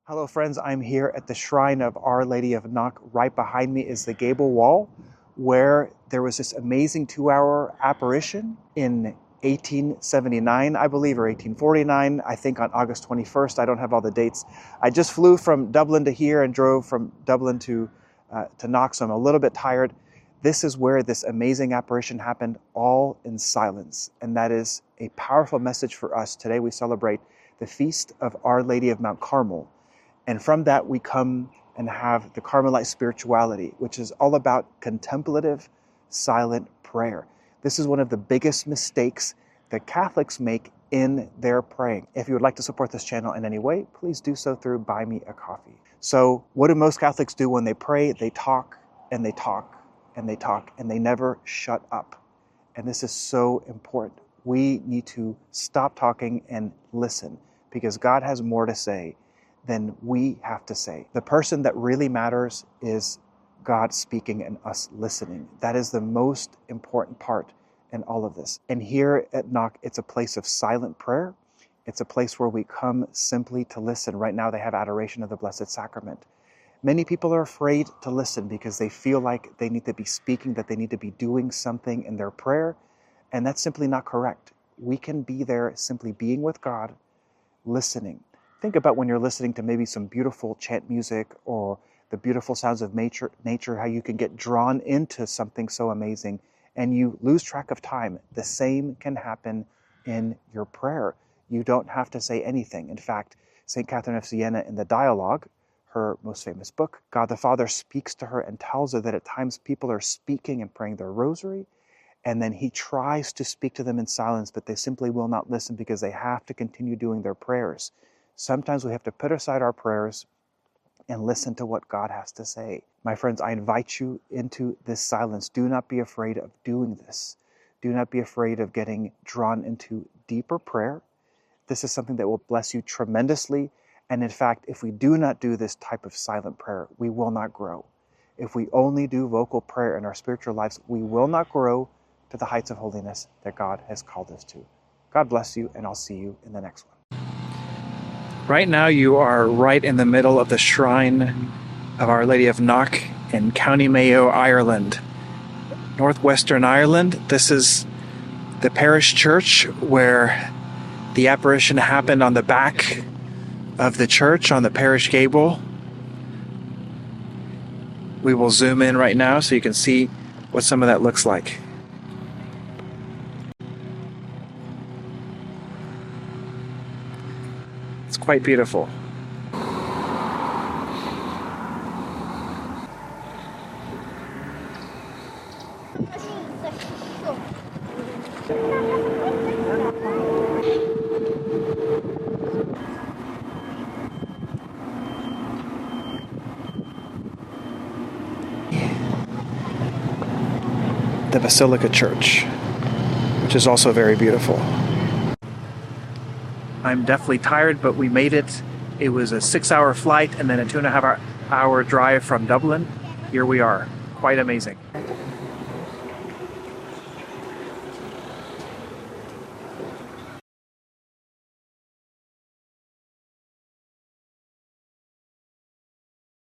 Hello friends, I'm here at the Shrine of Our Lady of Knock. Right behind me is the gable wall where there was this amazing 2-hour apparition in 1879, I believe, or 1849, I think on August 21st. I don't have all the dates. I just flew from Dublin to here and drove from Dublin to Knock, so I'm a little bit tired. This is where this amazing apparition happened, all in silence. And that is a powerful message for us. Today we celebrate the Feast of Our Lady of Mount Carmel. And from that, we come and have the Carmelite spirituality, which is all about contemplative, silent prayer. This is one of the biggest mistakes that Catholics make in their praying. If you would like to support this channel in any way, please do so through Buy Me a Coffee. So what do most Catholics do when they pray? They talk and they talk and they talk and they never shut up. And this is so important. We need to stop talking and listen because God has more to say than we have to say. The person that really matters is God speaking and us listening. That is the most important part in all of this. And here at Knock, it's a place of silent prayer. It's a place where we come simply to listen. Right now they have adoration of the Blessed Sacrament. Many people are afraid to listen because they feel like they need to be speaking, that they need to be doing something in their prayer. And that's simply not correct. We can be there simply being with God, listening. Think about when you're listening to maybe some beautiful chant music or the beautiful sounds of nature, how you can get drawn into something so amazing and you lose track of time. The same can happen in your prayer. You don't have to say anything. In fact, St. Catherine of Siena in the Dialogue, her most famous book, God the Father speaks to her and tells her that at times people are speaking and praying their rosary, and then he tries to speak to them in silence, but they simply will not listen because they have to continue doing their prayers. Sometimes we have to put aside our prayers and listen to what God has to say. My friends, I invite you into this silence. Do not be afraid of doing this. Do not be afraid of getting drawn into deeper prayer. This is something that will bless you tremendously. And in fact, if we do not do this type of silent prayer, we will not grow. If we only do vocal prayer in our spiritual lives, we will not grow to the heights of holiness that God has called us to. God bless you, and I'll see you in the next one. Right now you are right in the middle of the Shrine of Our Lady of Knock in County Mayo, Ireland. Northwestern Ireland. This is the parish church where the apparition happened on the back of the church on the parish gable. We will zoom in right now so you can see what some of that looks like. It's quite beautiful. The Basilica Church, which is also very beautiful. I'm definitely tired, but we made it. It was a 6-hour flight and then a 2.5-hour drive from Dublin. Here we are. Quite amazing.